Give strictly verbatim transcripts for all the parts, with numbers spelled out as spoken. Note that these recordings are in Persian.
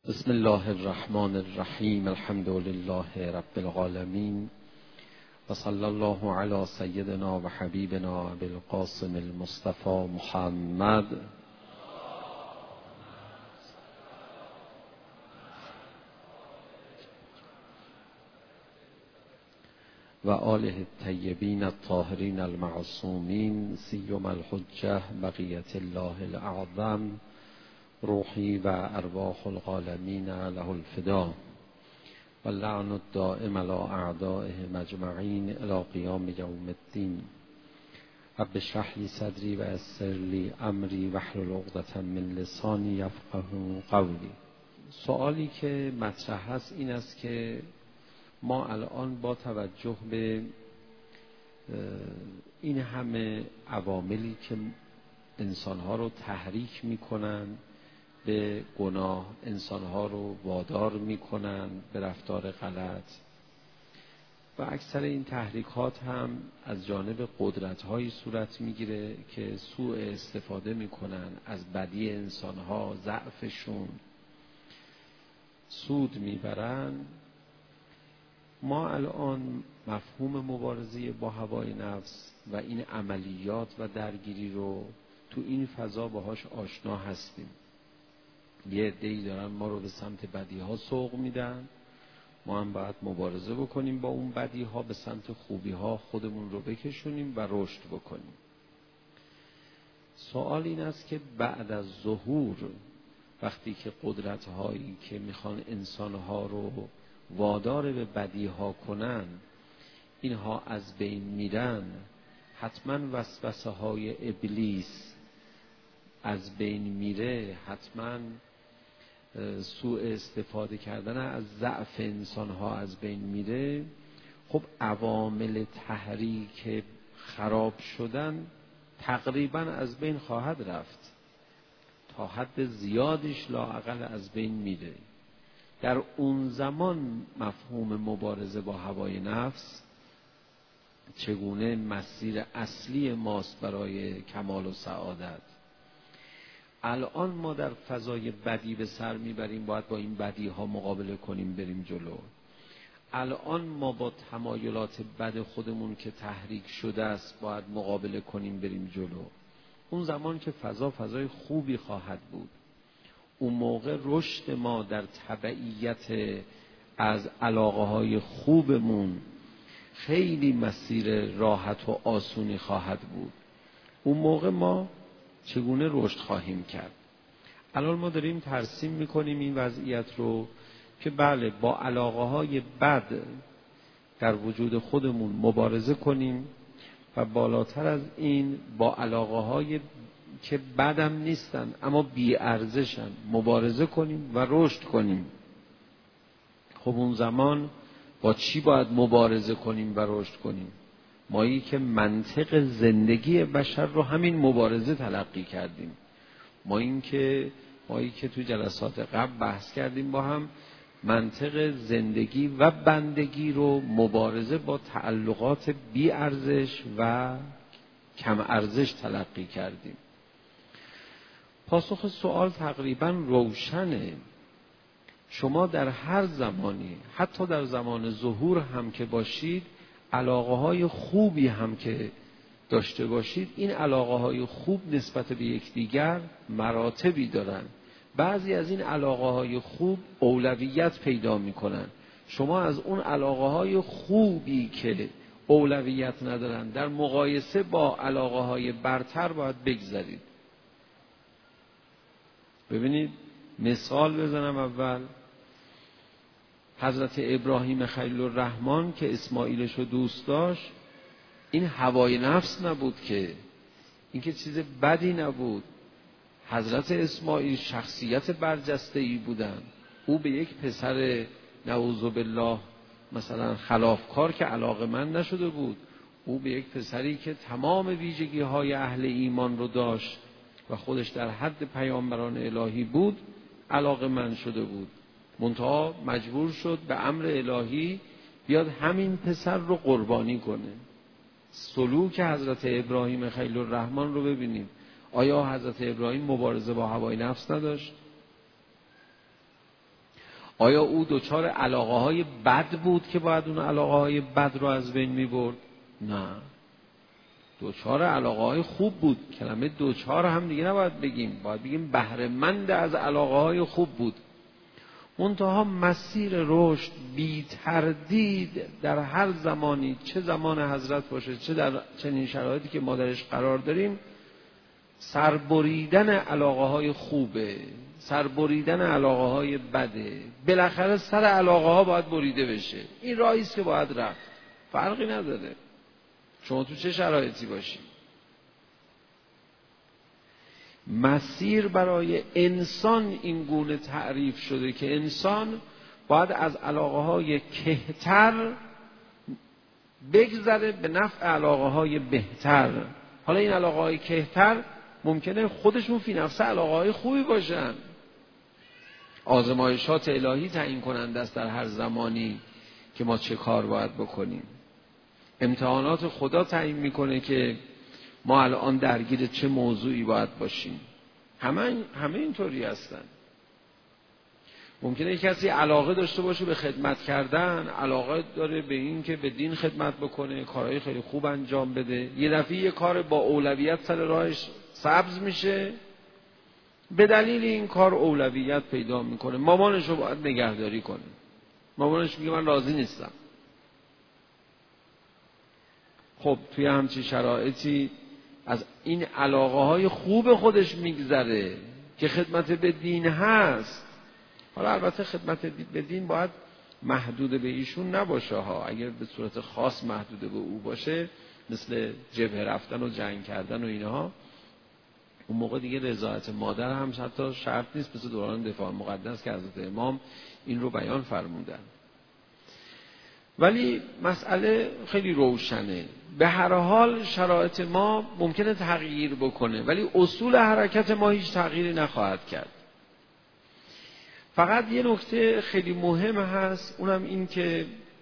بسم الله الرحمن الرحیم. الحمد لله رب العالمین و صلی الله علی سیدنا و حبیبنا ابی القاسم المصطفى محمد و آله الطیبین الطاهرین المعصومین سیما الحجة بقیة الله الاعظم روحی و ارواح العالمین له الفدا و لعن الدائم علی اعدائه مجمعین الی قیام یوم الدین. رب اشرح لی صدری و یسر لی امری واحلل عقدة من لسانی یفقهوا قولی. سوالی که مطرح هست این است که ما الان با توجه به این همه عواملی که انسانها رو تحریک میکنن به گناه، انسانها رو وادار میکنن به رفتار غلط و اکثر این تحریکات هم از جانب قدرت‌هایی صورت میگیره که سوء استفاده میکنن از بدی انسانها، ضعفشون سود میبرن. ما الان مفهوم مبارزه با هوای نفس و این عملیات و درگیری رو تو این فضا باهاش آشنا هستیم. یه عده‌ای دارن ما رو به سمت بدی ها سوق میدن، ما هم باید مبارزه بکنیم با اون بدی ها، به سمت خوبی ها خودمون رو بکشونیم و رشد بکنیم. سوال این است که بعد از ظهور، وقتی که قدرت هایی که میخوان انسان ها رو وادار به بدی ها کنن اینها از بین میرن، حتما وسوسه های ابلیس از بین میره، حتما سوء استفاده کردن از ضعف انسان ها از بین میره. خب عوامل تحریک خراب شدن تقریبا از بین خواهد رفت، تا حد زیادش لااقل از بین میره. در اون زمان مفهوم مبارزه با هوای نفس چگونه مسیر اصلی ماست برای کمال و سعادت. الان ما در فضای بدی به سر میبریم، باید با این بدی ها مقابله کنیم بریم جلو. الان ما با تمایلات بد خودمون که تحریک شده است باید مقابله کنیم بریم جلو. اون زمان که فضا فضای خوبی خواهد بود، اون موقع رشد ما در تبعیت از علاقه های خوبمون خیلی مسیر راحت و آسونی خواهد بود. اون موقع ما چگونه رشد خواهیم کرد؟ الان ما داریم ترسیم میکنیم این وضعیت رو که بله با علاقه های بد در وجود خودمون مبارزه کنیم و بالاتر از این با علاقه های که بدم نیستن اما بی ارزشن مبارزه کنیم و رشد کنیم. خب اون زمان با چی باید مبارزه کنیم و رشد کنیم؟ مایی که منطق زندگی بشر رو همین مبارزه تلقی کردیم. ما این که مایی که تو جلسات قبل بحث کردیم با هم، منطق زندگی و بندگی رو مبارزه با تعلقات بی ارزش و کم ارزش تلقی کردیم. پاسخ سوال تقریبا روشنه. شما در هر زمانی، حتی در زمان ظهور هم که باشید، علاقه های خوبی هم که داشته باشید، این علاقه های خوب نسبت به یکدیگر مراتبی دارن. بعضی از این علاقه های خوب اولویت پیدا میکنن. شما از اون علاقه های خوبی که اولویت ندارن در مقایسه با علاقه های برتر باید بگذارید. ببینید مثال بزنم. اول حضرت ابراهیم خلیل الرحمن که اسماعیلش رو دوست داشت، این هوای نفس نبود که، این که چیز بدی نبود. حضرت اسماعیل شخصیت برجسته‌ای بودن. او به یک پسر نعوذ بالله مثلا خلافکار که علاقه‌مند نشده بود، او به یک پسری که تمام ویژگی های اهل ایمان رو داشت و خودش در حد پیامبران الهی بود علاقه‌مند شده بود. منتها مجبور شد به امر الهی بیاد همین پسر رو قربانی کنه. سلوک حضرت ابراهیم خلیل الرحمن رو ببینیم. آیا حضرت ابراهیم مبارزه با هوای نفس نداشت؟ آیا او دچار علاقه های بد بود که باید اون علاقه های بد رو از بین می برد؟ نه، دچار علاقه های خوب بود. کلمه دچار هم دیگه نباید بگیم، باید بگیم بهره مند از علاقه های خوب بود. منتها مسیر رشد بی تردید در هر زمانی، چه زمان حضرت باشه چه در چنین شرایطی که ما درش قرار داریم، سربریدن علاقه های خوبه، سربریدن علاقه های بده. بالاخره سر علاقه ها باید بریده بشه. این راهی است که باید رفت، فرقی نداره شما تو چه شرایطی باشی. مسیر برای انسان این گونه تعریف شده که انسان باید از علاقه های کهتر بگذره به نفع علاقه های بهتر. حالا این علاقه های کهتر ممکنه خودشون فی نفسه علاقه های خوبی باشن. آزمایشات الهی تعیین کننده است در هر زمانی که ما چه کار باید بکنیم. امتحانات خدا تعیین میکنه که ما الان درگیر چه موضوعی باید باشیم. همه همه اینطوری هستن. ممکنه کسی علاقه داشته باشه به خدمت کردن، علاقه داره به این که به دین خدمت بکنه، کارهای خیلی خوب انجام بده، یه دفعه یه کار با اولویت سر راهش سبز میشه، به دلیل این کار اولویت پیدا میکنه، مامانش رو باید نگهداری کنه، مامانش میگه من راضی نیستم. خب توی همچین شرایطی از این علاقه های خوب خودش میگذره که خدمت به دین هست. حالا البته خدمت به دین باید محدود به ایشون نباشه ها. اگر به صورت خاص محدود به او باشه، مثل جبهه رفتن و جنگ کردن و اینها، اون موقع دیگه رضایت مادر هم حتی شرط نیست، مثل دوران دفاع مقدس که حضرت امام این رو بیان فرمودن. ولی مسئله خیلی روشنه. به هر حال شرایط ما ممکنه تغییر بکنه، ولی اصول حرکت ما هیچ تغییری نخواهد کرد. فقط یه نکته خیلی مهم هست، اونم این که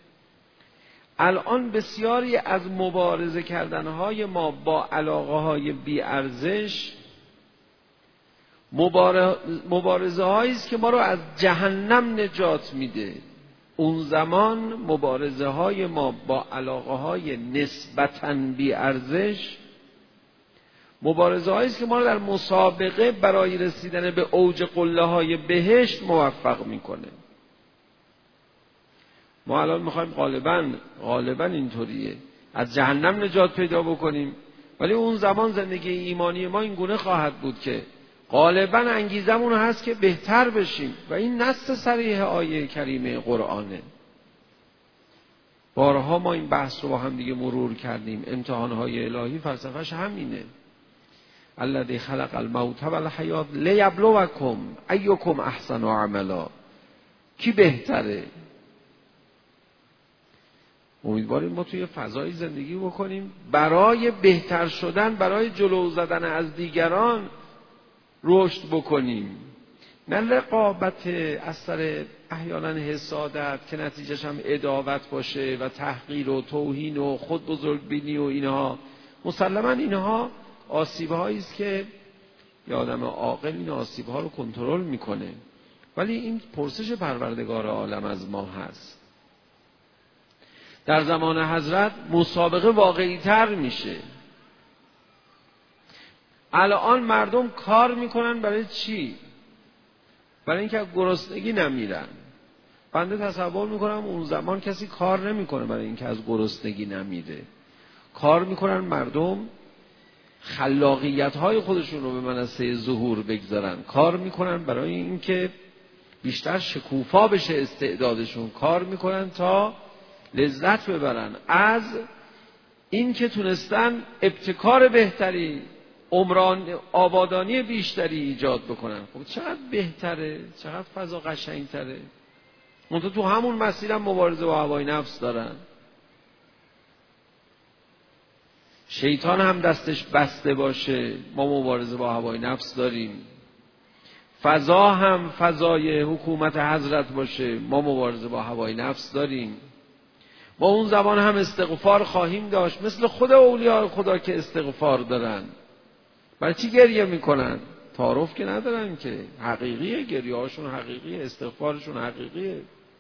الان بسیاری از مبارزه کردنهای ما با علاقه های بی ارزش مبارزه هایی است که ما رو از جهنم نجات میده. اون زمان مبارزه های ما با علاقه های نسبتاً بی ارزش مبارزه هایی است که ما رو در مسابقه برای رسیدن به اوج قله های بهشت موفق میکنه. ما الان میخوایم غالباً غالباً اینطوریه از جهنم نجات پیدا بکنیم، ولی اون زمان زندگی ایمانی ما این گونه خواهد بود که غالباً انگیزمون هست که بهتر بشیم و این نص صریح آیه کریمه قرآنه. بارها ما این بحث رو با هم دیگه مرور کردیم. امتحانهای الهی فلسفه‌اش همینه. الذی خلق الموت والحیات لیبلوکم ایکم احسن عملا. کی بهتره؟ امیدواریم ما توی فضای زندگی بکنیم برای بهتر شدن، برای جلو زدن از دیگران رشد بکنیم، نه رقابت اثر احیانا حسادت که نتیجهش هم عداوت باشه و تحقیر و توهین و خود بزرگبینی و اینها. مسلما اینها آسیب‌هایی است که یه آدم عاقل این آسیب‌ها رو کنترل میکنه، ولی این پرسش پروردگار عالم از ما هست. در زمان حضرت مسابقه واقعی تر میشه. الان مردم کار میکنن برای چی؟ برای اینکه از گرسنگی نمیرن. بنده تصور میکنم اون زمان کسی کار نمیکنه برای اینکه از گرسنگی نمیره. کار میکنن مردم خلاقیت های خودشون رو به منصه ظهور بگذارن. کار میکنن برای اینکه بیشتر شکوفا بشه استعدادشون. کار میکنن تا لذت ببرن از اینکه تونستن ابتکار بهتری، عمران آبادانی بیشتری ایجاد بکنن. خب چقدر بهتره، چقدر فضا قشنگتره. منتها تو همون مسیرم مبارزه با هوای نفس دارن. شیطان هم دستش بسته باشه ما مبارزه با هوای نفس داریم. فضا هم فضای حکومت حضرت باشه ما مبارزه با هوای نفس داریم. ما اون زمان هم استغفار خواهیم داشت، مثل خود اولیاء خدا که استغفار دارن. برای چی گریه میکنن؟ تعارف که ندارن که، حقیقیه، گریه هاشون حقیقیه، استغفارشون حقیقیه.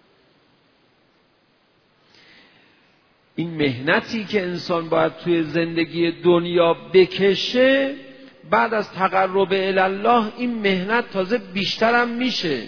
این مهنتی که انسان باید توی زندگی دنیا بکشه، بعد از تقرب الی الله این مهنت تازه بیشترم میشه.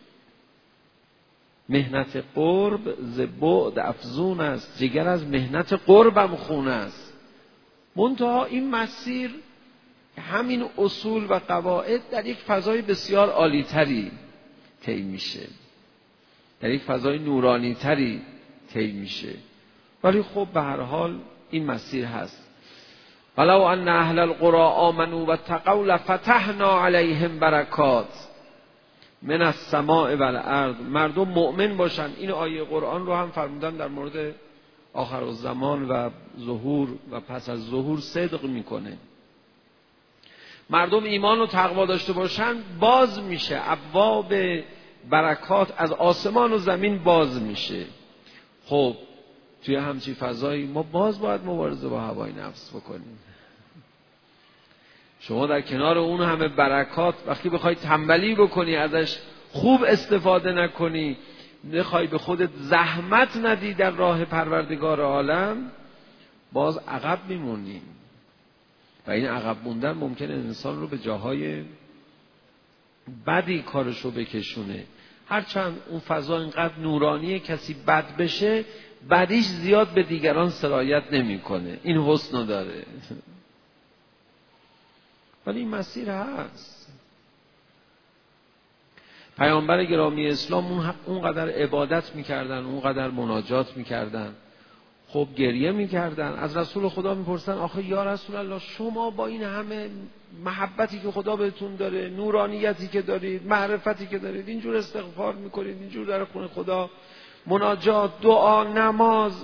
مهنت قرب ز بعد افزون است، جگر از مهنت قربم خون است. منتها این مسیر همین اصول و قواعد در یک فضای بسیار عالی تری طی میشه، در یک فضای نورانی تری طی میشه. ولی خب به هر حال این مسیر هست. ولو ان اهل القرى آمنوا واتقوا لفتحنا علیهم برکات من السماء والارض. مردم مؤمن باشن. این آیه قرآن رو هم فرمودن در مورد آخر الزمان و ظهور و پس از ظهور صدق میکنه. مردم ایمان و تقوا داشته باشن، باز میشه ابواب برکات از آسمان و زمین باز میشه. خب توی همچین فضایی ما باز باید مبارزه با هوای نفس بکنیم. شما در کنار اون همه برکات وقتی بخوای تنبلی بکنی، ازش خوب استفاده نکنی، بخوای به خودت زحمت ندی در راه پروردگار عالم، باز عقب میمونی. و این عقب موندن ممکنه انسان رو به جاهای بدی کارشو بکشونه. هرچند اون فضا اینقدر نورانیه، کسی بد بشه بدیش زیاد به دیگران سرایت نمیکنه، این حسنو داره. ولی این مسیر هست. پیامبر گرامی اسلام اونقدر عبادت میکردن، اونقدر مناجات میکردن، خب گریه میکردن. از رسول خدا میپرسن آخه یا رسول الله، شما با این همه محبتی که خدا بهتون داره، نورانیتی که دارید، معرفتی که دارید، اینجور استغفار میکنید، اینجور در خونه خدا مناجات، دعا، نماز،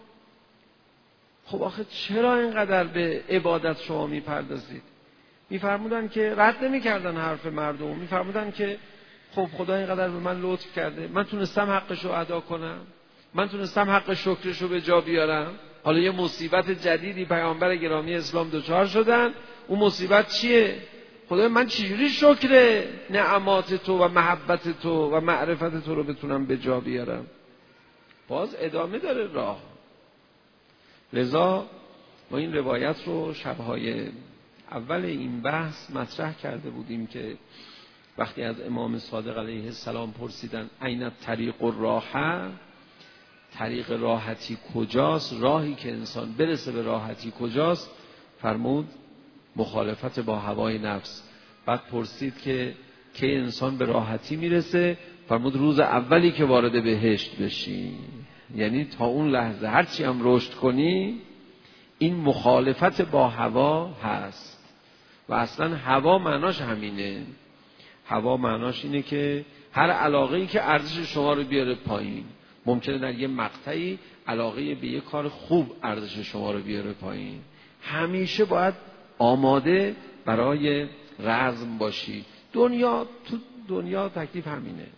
خب آخه چرا اینقدر به عبادت شما میپردازید؟ میفرمودن که رد نمیکردن حرف مردم، میفرمودن که خب خدا اینقدر به من لطف کرده، من تونستم حقشو ادا کنم، من تونستم حق شکرشو به جا بیارم. حالا یه مصیبت جدیدی پیامبر گرامی اسلام دچار شدن، اون مصیبت چیه؟ خدا من چجوری شکر نعمات تو و محبت تو و معرفت تو رو بتونم به جا بیارم؟ باز ادامه داره راه. لذا ما این روایت رو شبهای اول این بحث مطرح کرده بودیم که وقتی از امام صادق علیه السلام پرسیدن این طریق الراحه، طریق راحتی کجاست، راهی که انسان برسه به راحتی کجاست؟ فرمود مخالفت با هوای نفس. بعد پرسید که که انسان به راحتی میرسه؟ فرمود روز اولی که وارد بهشت بشی. یعنی تا اون لحظه هرچی هم رشد کنی این مخالفت با هوا هست. و اصلا هوا معناش همینه. هوا معناش اینه که هر علاقه‌ای که ارزش شما رو بیاره پایین. ممکنه در یه مقطعی علاقه به یه کار خوب ارزش شما رو بیاره پایین. همیشه باید آماده برای رزم باشی. دنیا تو دنیا تکلیف همینه.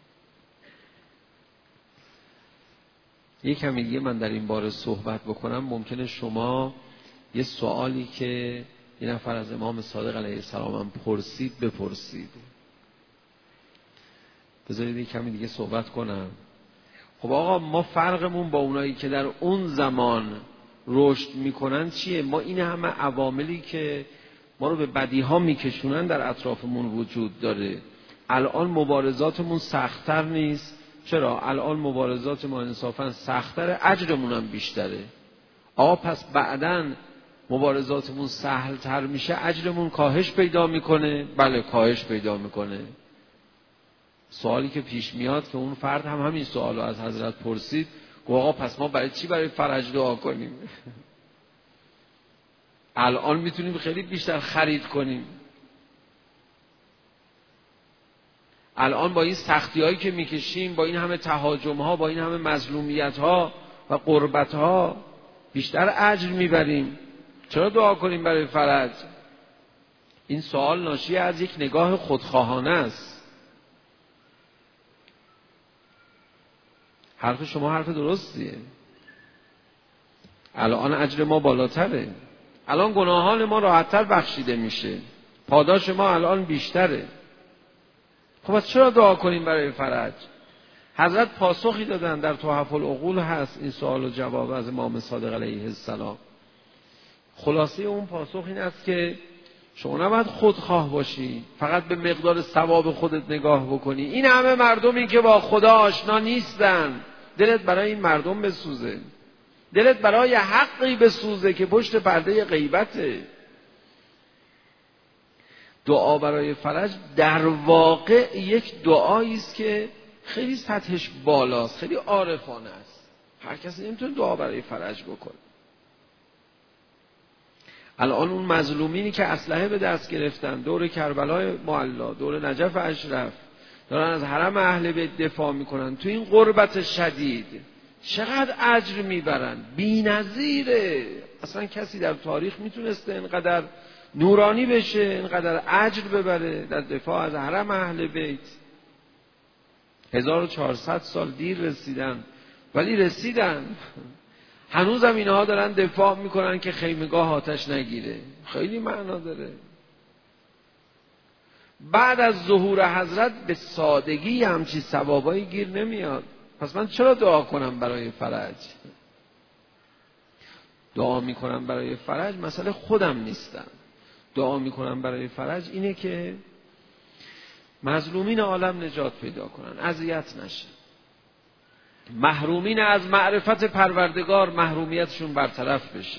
یک کمی دیگه من در این باره صحبت بکنم. ممکنه شما یه سوالی که یه نفر از امام صادق علیه السلام هم پرسید بپرسید. بذارید یک کمی دیگه صحبت کنم. خب آقا ما فرقمون با اونایی که در اون زمان رشد میکنن چیه؟ ما این همه عواملی که ما رو به بدیها میکشونن در اطرافمون وجود داره. الان مبارزاتمون سخت‌تر نیست. چرا؟ الان مبارزات ما انصافا سخت‌تره، اجرمون هم بیشتره. آقا پس بعداً مبارزاتمون سهل‌تر میشه، اجرمون کاهش پیدا میکنه؟ بله کاهش پیدا میکنه. سوالی که پیش میاد که اون فرد هم همین سوالو از حضرت پرسید، گفت آقا پس ما برای چی برای فرج دعا کنیم؟ الان میتونیم خیلی بیشتر خرید کنیم. الان با این سختی هایی که میکشیم، با این همه تهاجم ها، با این همه مظلومیت ها و قربت ها بیشتر اجر میبریم. چرا دعا کنیم برای فرج؟ این سوال ناشی از یک نگاه خودخواهانه است. حرف شما حرف درستیه. الان اجر ما بالاتره، الان گناهان ما راحت‌تر بخشیده میشه، پاداش ما الان بیشتره. خب از چرا دعا کنیم برای فرج؟ حضرت پاسخی دادن، در تحف العقول هست این سوال و جواب از امام صادق علیه السلام. خلاصه اون پاسخ این است که شما نباید خودخواه باشی، فقط به مقدار ثواب خودت نگاه بکنی. این همه مردمی که با خدا آشنا نیستن، دلت برای این مردم بسوزه، دلت برای حقی بسوزه که پشت پرده غیبته. دعا برای فرج در واقع یک دعایی است که خیلی سطحش بالاست، خیلی عارفانه است. هر کسی نمیتونه دعا برای فرج بکنه. الان اون مظلومینی که اسلحه به دست گرفتن، دور کربلای معلا، دور نجف اشرف، دارن از حرم اهل بیت دفاع میکنن، تو این غربت شدید چقدر اجر میبرن، بی‌نظیره. اصلا کسی در تاریخ میتونسته اینقدر نورانی بشه، اینقدر اجر ببره در دفاع از حرم اهل بیت؟ هزار و چهارصد سال دیر رسیدن، ولی رسیدن. هنوزم اینها دارن دفاع میکنن که خیمگاه آتش نگیره. خیلی معنا داره. بعد از ظهور حضرت به سادگی همچی ثوابایی گیر نمیاد. پس من چرا دعا کنم برای فرج؟ دعا میکنم برای فرج مسئله خودم نیستم. دعا میکنم برای فرج اینه که مظلومین عالم نجات پیدا کنن، اذیت نشن، محرومین از معرفت پروردگار محرومیتشون برطرف بشه،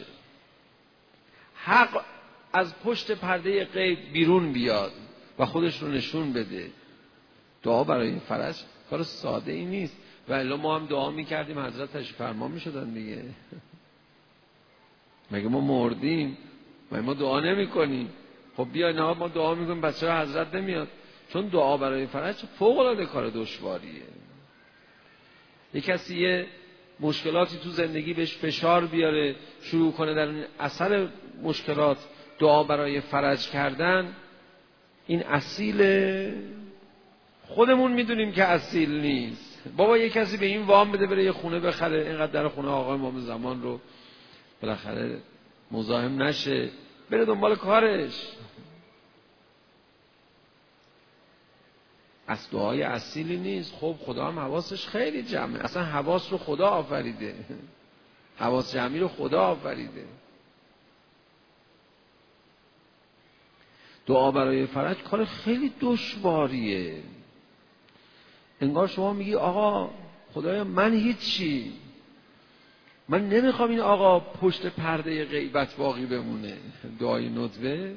حق از پشت پرده غیب بیرون بیاد و خودش رو نشون بده. دعا برای فرج کار ساده ای نیست. و الا ما هم دعا میکردیم حضرت تشریف فرما میشدن دیگه. مگه ما مردیم؟ مگه ما دعا نمی کنیم؟ خب بیا نه ما دعا میکنیم، پس چرا حضرت نمیاد؟ چون دعا برای فرج فوق العاده کار دشواریه. یک کسی یه مشکلاتی تو زندگی بهش فشار بیاره، شروع کنه در این اثر مشکلات دعا برای فرج کردن، این اصیله. خودمون میدونیم که اصیل نیست. بابا یه کسی به این وام بده بره یه خونه بخره، اینقدر در خونه آقای امام زمان رو بالاخره مزاحم نشه، بره دنبال کارش. از دعای اصیلی نیست. خب خدا هم حواسش خیلی جمعه، اصلا حواس رو خدا آفریده، حواس جمعی رو خدا آفریده. دعا برای فرج کار خیلی دشواریه. انگار شما میگی آقا خدایا من هیچی، من نمیخوام این آقا پشت پرده غیبت باقی بمونه. دعای ندبه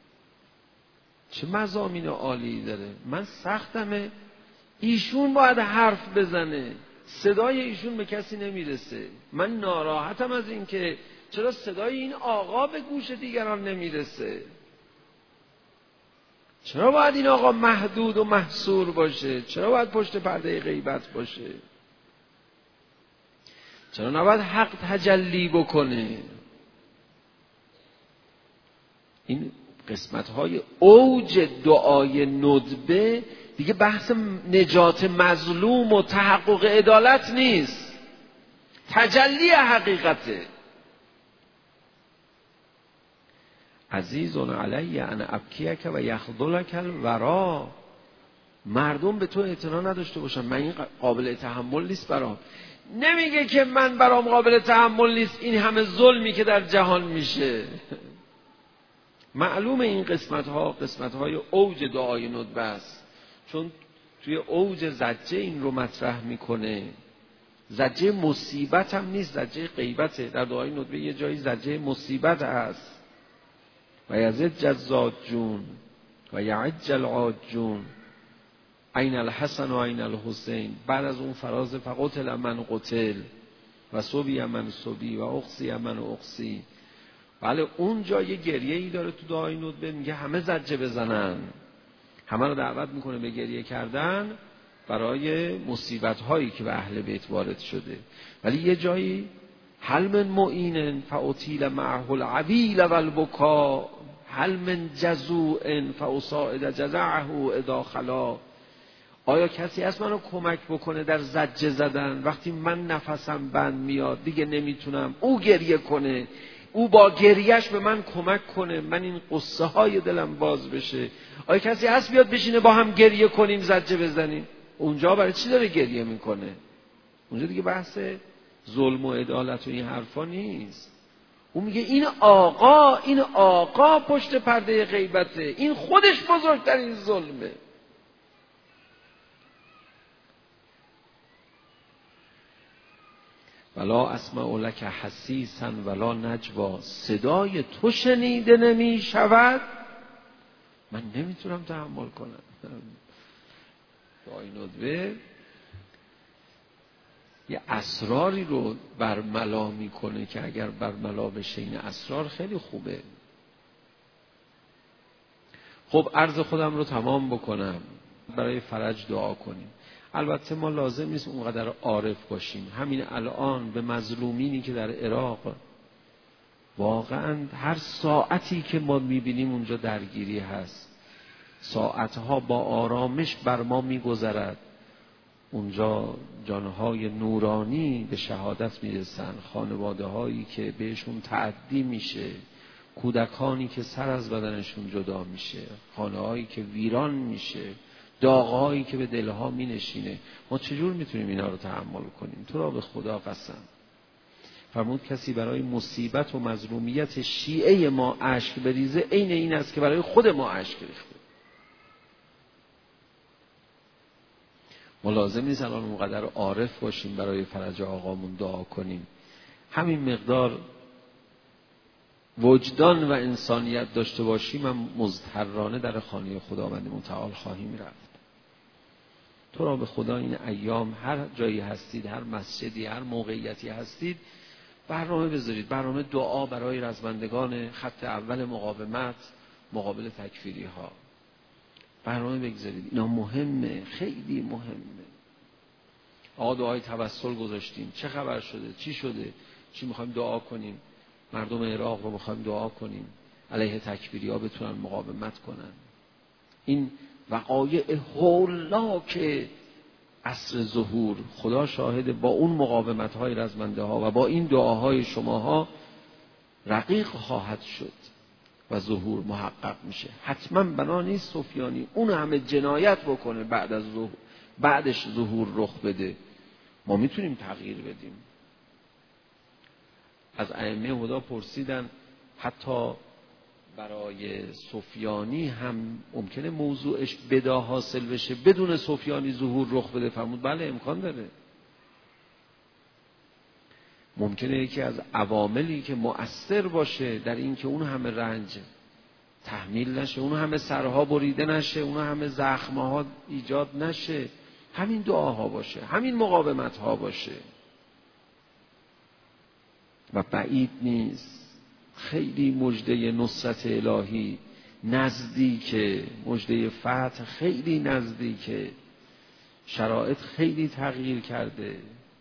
چه مضامین عالی داره. من سختمه ایشون باید حرف بزنه، صدای ایشون به کسی نمیرسه. من ناراحتم از این که چرا صدای این آقا به گوش دیگران نمیرسه. چرا باید این آقا محدود و محصور باشه؟ چرا باید پشت پرده غیبت باشه؟ چرا نباید حق تجلی بکنه؟ این قسمت‌های اوج دعای ندبه دیگه بحث نجات مظلوم و تحقق عدالت نیست، تجلی حقیقته. عزیزون علی ان ابکیک و یخذلک الورا. مردم به تو اعتنا نداشته باشن، من این قابل تحمل نیست برام. نمیگه که من برام قابل تحمل نیست این همه ظلمی که در جهان میشه. معلومه این قسمت ها قسمت های اوج دعای ندبه است، چون توی اوج زجه این رو مطرح میکنه. زجه مصیبت هم نیست، زجه غیبته. در دعای ندبه یه جایی زجه مصیبت هست. و یزد جزاد جون و یعجل عاد جون این الحسن و این الحسین. بعد از اون فراز فقتل من قتل و صبی من صبی و اقصی من اقصی. بله اونجا یه گریه ای داره تو دعای ندبه، میگه همه زجه بزنن، همه رو دعوت میکنه به گریه کردن برای مصیبت هایی که به اهل بیت وارد شده. ولی یه جایی هل من معین فاطیل معه العبیل و البکا هل من جزوع فاصاعد جزعه اذا خلا. آیا کسی هست منو کمک بکنه در زجه زدن وقتی من نفسم بند میاد دیگه نمیتونم؟ او گریه کنه، او با گریهش به من کمک کنه، من این قصه های دلم باز بشه. آیا کسی هست بیاد بشینه با هم گریه کنیم، زجه بزنیم؟ اونجا برای چی داره گریه میکنه؟ اونجا دیگه بحث ظلم و عدالت و این حرفا نیست. اون میگه این آقا، این آقا پشت پرده غیبته، این خودش بزرگترین ظلمه. ولا اسمع لک حسیسا ولا نجوا، صدای تو شنیده نمی شود، من نمیتونم تحمل کنم. دعای ندوه یه اسراری رو برملا میکنه که اگر برملا بشه این اسرار خیلی خوبه. خب عرض خودم رو تمام بکنم، برای فرج دعا کنیم. البته ما لازم نیست اونقدر عارف باشیم. همین الان به مظلومینی که در عراق واقعا هر ساعتی که ما میبینیم اونجا درگیری هست، ساعتها با آرامش بر ما میگذرد، اونجا جانهای نورانی به شهادت میرسن، خانواده هایی که بهشون تعدی میشه، کودکانی که سر از بدنشون جدا میشه، خانه هایی که ویران میشه، داغهایی که به دلها می نشینه. ما چجور میتونیم اینا رو تحمل کنیم؟ تو را به خدا قسم. فرمود کسی برای مصیبت و مظلومیت شیعه ما اشک بریزه، عین این است که برای خود ما اشک ریخته. ما لازم نیست الان اونقدر عارف باشیم برای فرج آقامون دعا کنیم. همین مقدار وجدان و انسانیت داشته باشیم، هم مضطرانه در خانه خداوند متعال خواهیم رفت. تو را به خدا این ایام هر جایی هستید، هر مسجدی، هر موقعیتی هستید، برنامه بذارید، برنامه دعا برای رزمندگان خط اول مقاومت مقابل تکفیری ها، برنامه بگذارید. اینا مهمه، خیلی مهمه. آقا دعای توسل گذاشتیم، چه خبر شده، چی شده، چی میخوایم دعا کنیم؟ مردم عراق رو میخوایم دعا کنیم علیه تکفیری ها بتونن مقاومت کنن. این وقایع هولاک عصر ظهور، خدا شاهد، با اون مقاومت های رزمنده ها و با این دعاهای شماها رقیق خواهد شد و ظهور محقق میشه. حتما بنا نیست سفیانی اون همه جنایت بکنه بعد از ظهور، بعدش ظهور رخ بده. ما میتونیم تغییر بدیم. از ائمه هدا پرسیدن حتی برای سفیانی هم ممکنه موضوعش بدا حاصل بشه بدون سفیانی ظهور رخ بده؟ فرمود بله امکان داره. ممکنه یکی از عواملی که مؤثر باشه در این که اون همه رنج تحمیل نشه، اون همه سرها بریده نشه، اون همه زخمها ایجاد نشه، همین دعاها باشه، همین مقاومت ها باشه. و بعید نیست، خیلی مژده نصرت الهی نزدیکه، مژده فتح خیلی نزدیکه، شرایط خیلی تغییر کرده.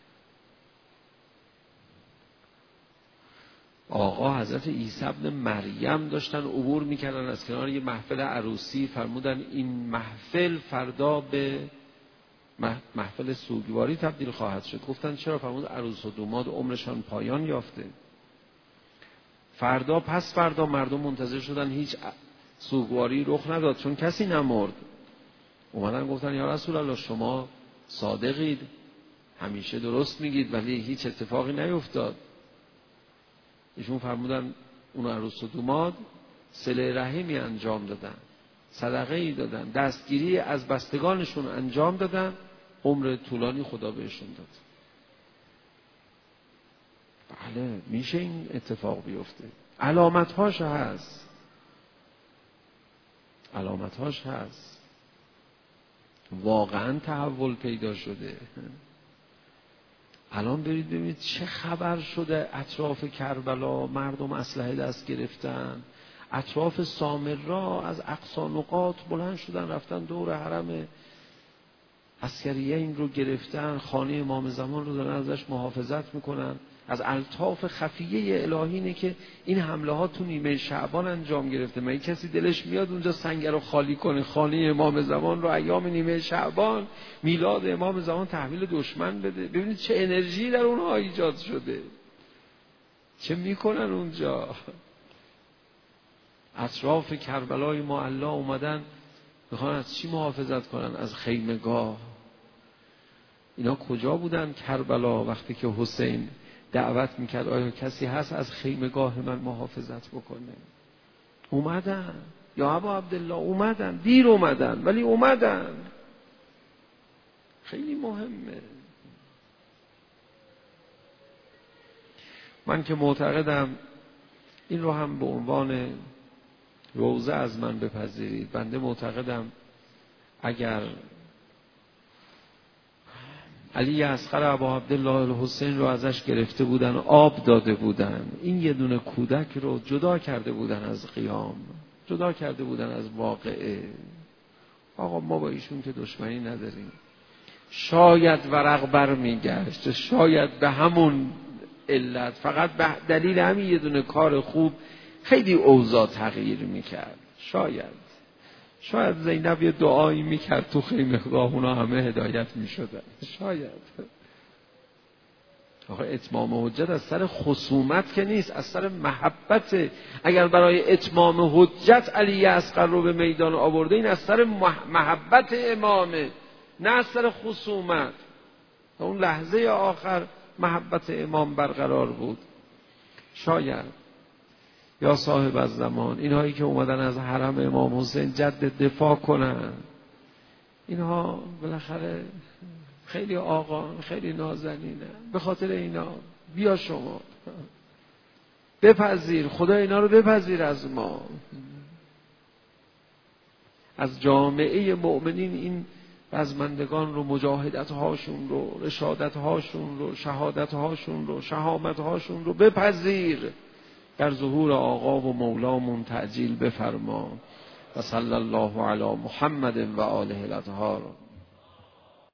آقا حضرت عیسی ابن مریم داشتن عبور میکردن از کنار یه محفل عروسی، فرمودن این محفل فردا به محفل سوگواری تبدیل خواهد شد. گفتن چرا؟ فرمود عروس و داماد عمرشان پایان یافته، فردا پس فردا مردم منتظر شدن، هیچ سوگواری رخ نداد چون کسی نمرد. اومدن گفتن یا رسول الله شما صادقید، همیشه درست میگید ولی هیچ اتفاقی نیفتاد. ایشون فرمودن اون عروس و داماد صله رحمی انجام دادن، صدقه ای دادن، دستگیری از بستگانشون انجام دادن، عمر طولانی خدا بهشون داد. بله میشه این اتفاق بیفته، علامت‌هاش هست، علامت‌هاش هست، واقعا تحول پیدا شده. الان برید ببینید چه خبر شده اطراف کربلا، مردم اسلحه دست گرفتن، اطراف سامرا از اقصی نقاط بلند شدن رفتن دور حرم عسکریه این رو گرفتن، خانه امام زمان رو دارن ازش محافظت میکنن. از الطاف خفیه الهی اینه که این حمله ها تو نیمه شعبان انجام گرفته. مگه کسی دلش میاد اونجا سنگر رو خالی کنه، خانه امام زمان رو ایام نیمه شعبان میلاد امام زمان تحویل دشمن بده؟ ببینید چه انرژی در اونها ایجاد شده، چه میکنن اونجا؟ اطراف کربلای معلا اومدن میخوان از چی محافظت کنن؟ از خیمگاه. اینا کجا بودن کربلا وقتی که حسین دعوت میکرد آیا کسی هست از خیمگاه من محافظت بکنه؟ اومدن یا ابا عبدالله، اومدن، دیر اومدن ولی اومدن. خیلی مهمه. من که معتقدم، این رو هم به عنوان روزه از من بپذیرید، بنده معتقدم اگر علی اصغر ابا عبدالله الحسین رو ازش گرفته بودن، آب داده بودن، این یه دونه کودک رو جدا کرده بودن از قیام، جدا کرده بودن از واقعه. آقا ما با ایشون که دشمنی نداریم، شاید ورق بر میگشت، شاید به همون علت، فقط به دلیل همین یه دونه کار خوب خیلی اوضاع تغییر میکرد. شاید شاید زینب یه دعایی میکرد تو خیمگاه، اونا همه هدایت میشدن. شاید. آقا اتمام حجت از سر خصومت که نیست، از سر محبت. اگر برای اتمام حجت علی اصغر رو به میدان آورده، این از سر محبت امامه، نه از سر خصومت. تا اون لحظه آخر محبت امام برقرار بود. شاید. یا صاحب الزمان، اینهایی که اومدن از حرم امام حسین جد دفاع کنن، اینها بالاخره خیلی آقان، خیلی نازنینه. به خاطر اینا بیا شما بپذیر، خدا اینا رو بپذیر از ما، از جامعه مؤمنین این رزمندگان رو، مجاهدت هاشون رو، رشادت هاشون رو، شهادت هاشون رو، شهامت هاشون رو بپذیر. در ظهور آقا و مولامون تعجیل بفرما. و صلی الله علی محمد و آله الاطهار.